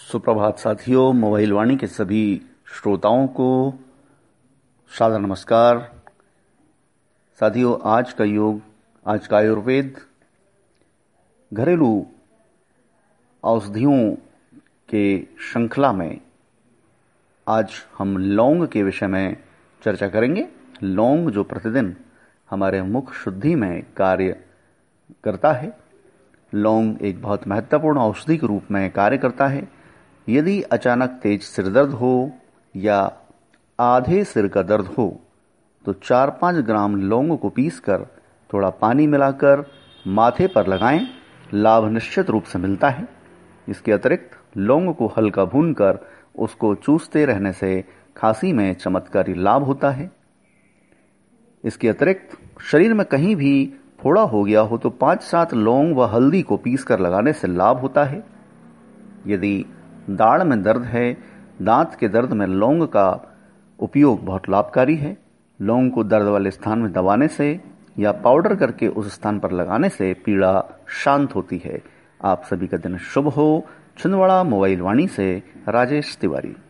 सुप्रभात साथियों, मोबाइल वाणी के सभी श्रोताओं को सादर नमस्कार। साथियों, आज का योग, आज का आयुर्वेद घरेलू औषधियों के श्रृंखला में आज हम लौंग के विषय में चर्चा करेंगे। लौंग जो प्रतिदिन हमारे मुख शुद्धि में कार्य करता है, लौंग एक बहुत महत्वपूर्ण औषधि के रूप में कार्य करता है। यदि अचानक तेज सिर दर्द हो या आधे सिर का दर्द हो तो 4-5 ग्राम लौंग को पीसकर थोड़ा पानी मिलाकर माथे पर लगाएं, लाभ निश्चित रूप से मिलता है। इसके अतिरिक्त लौंग को हल्का भूनकर उसको चूसते रहने से खांसी में चमत्कारी लाभ होता है। इसके अतिरिक्त शरीर में कहीं भी फोड़ा हो गया हो तो 5-7 लौंग व हल्दी को पीसकर लगाने से लाभ होता है। यदि दाढ़ में दर्द है, दांत के दर्द में लौंग का उपयोग बहुत लाभकारी है। लौंग को दर्द वाले स्थान में दबाने से या पाउडर करके उस स्थान पर लगाने से पीड़ा शांत होती है। आप सभी का दिन शुभ हो। छिंदवाड़ा मोबाइल वाणी से राजेश तिवारी।